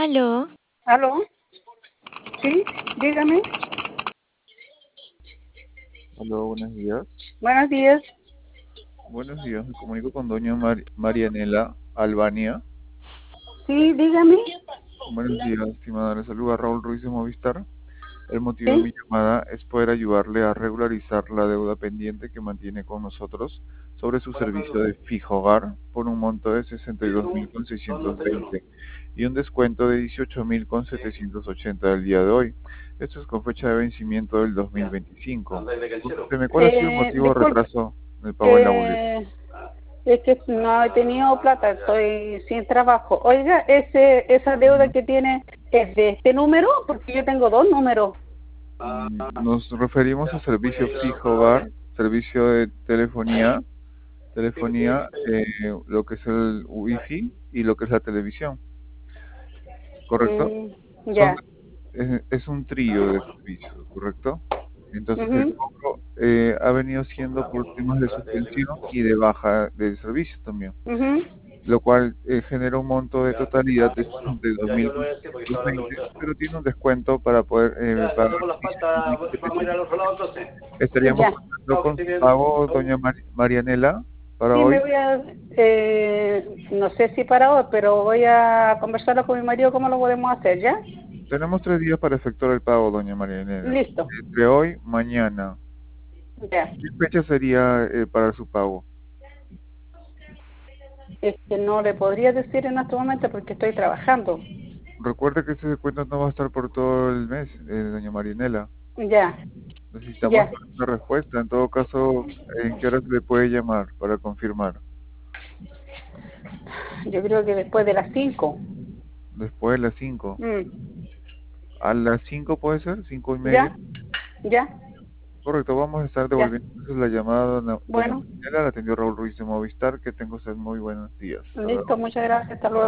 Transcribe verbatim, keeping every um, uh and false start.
Aló. ¿Aló? Sí, dígame. Aló, buenos días. Buenos días. Buenos días, me comunico con doña Mar- Marianela Albania. Sí, dígame. Buenos días, estimada. Le saluda Raúl Ruiz de Movistar. El motivo de mi Sí. llamada es poder ayudarle a regularizar la deuda pendiente que mantiene con nosotros sobre su servicio de fijo hogar por un monto de sesenta y dos mil seiscientos veinte y un descuento de dieciocho mil setecientos ochenta del día de hoy. Esto es con fecha de vencimiento del dos mil veinticinco. Confírmeme, ¿cuál ha sido el Eh, motivo de disculpe, retraso del pago en la boleta? eh, es que no he tenido plata, estoy sin trabajo. Oiga, ese, esa deuda Ujú. que tiene es de este número, porque yo tengo dos números. Mm, Nos referimos a servicio fijo hogar, servicio de telefonía, telefonía, eh, lo que es el wifi y lo que es la televisión, ¿correcto? Mm, Son, ya. es, es un trío de servicios, ¿correcto? Entonces el Ujú. cobro eh, ha venido siendo por temas de suspensión y de baja de servicio también, Ujú. lo cual eh, genera un monto de totalidad de sesenta y dos mil veinte, pero tiene un descuento para poder eh, pagar dieciocho mil setecientos. Estaríamos Ya. contando con su pago, doña Mari- Marianela, para Sí, me hoy. voy a, eh, no sé si para hoy, pero voy a conversarlo con mi marido cómo lo podemos hacer, ¿ya? Tenemos tres días para efectuar el pago, doña Marianela. Listo. Entre hoy, mañana. Ya. ¿Qué fecha sería eh, para su pago? Es que no le podría decir en este momento porque estoy trabajando. Recuerde que ese descuento no va a estar por todo el mes, eh, doña Marianela. Ya, Necesitamos ya. una respuesta. En todo caso, ¿en qué hora se le puede llamar para confirmar? Yo creo que después de las cinco. Después de las cinco. Mm. ¿A las cinco puede ser? ¿Cinco y media? Ya, ya, Correcto, vamos a estar ya. devolviendo entonces la llamada, dona- doña Bueno, Marianela. La atendió Raúl Ruiz de Movistar. Que tenga usted muy buenos días. Hasta luego. listo, muchas gracias. Hasta luego.